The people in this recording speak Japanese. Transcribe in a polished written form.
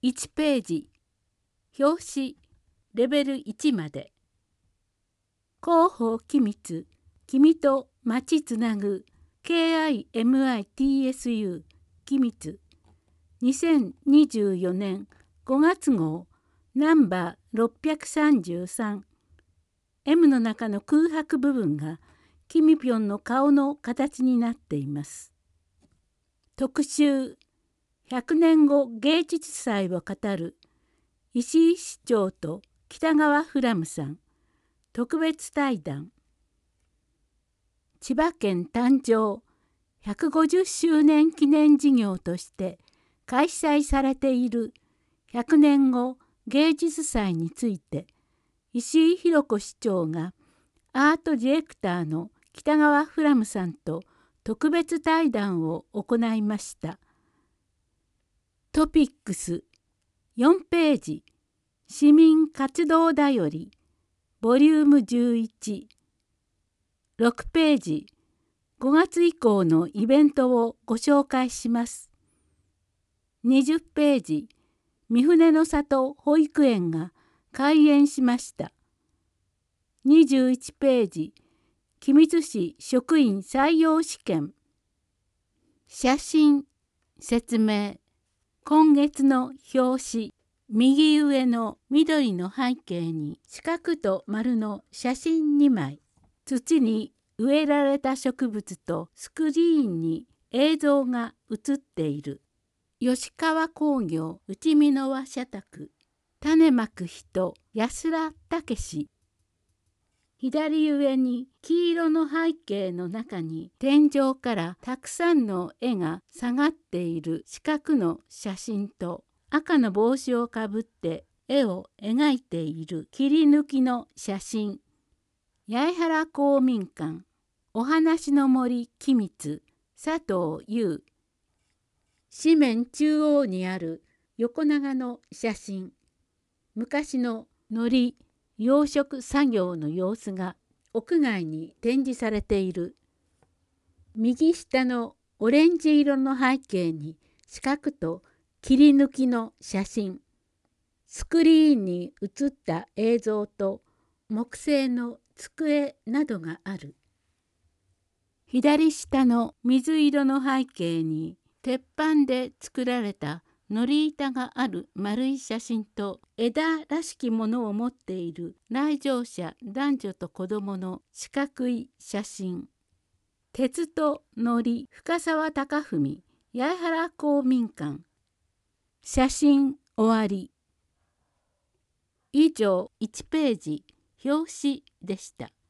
1ページ、表紙、レベル1まで。広報機密、君と街つなぐ、KIMITSU、機密。2024年5月号、ナンバー633。M の中の空白部分が、キミピョンの顔の形になっています。特集、100年後芸術祭を語る石井市長と北川フラムさん特別対談。千葉県誕生150周年記念事業として開催されている100年後芸術祭について石井寛子市長がアートディレクターの北川フラムさんと特別対談を行いました。トピックス4ページ市民活動だよりボリューム11 6ページ5月以降のイベントをご紹介します。20ページ三船の里保育園が開園しました。21ページ君津市職員採用試験。写真説明。今月の表紙、右上の緑の背景に四角と丸の写真2枚、土に植えられた植物とスクリーンに映像が映っている。吉川工業内美濃和社宅、種まく人安田武。左上に黄色の背景の中に天井からたくさんの絵が下がっている四角の写真と赤の帽子をかぶって絵を描いている切り抜きの写真。八重原公民館、お話の森機密、佐藤優。紙面中央にある横長の写真。昔の海苔養殖作業の様子が屋外に展示されている。右下のオレンジ色の背景に四角と切り抜きの写真。スクリーンに映った映像と木製の机などがある。左下の水色の背景に鉄板で作られたのり板がある丸い写真と枝らしきものを持っている来場者男女と子供の四角い写真。鉄とのり深沢隆文八重原公民館。写真終わり。以上1ページ表紙でした。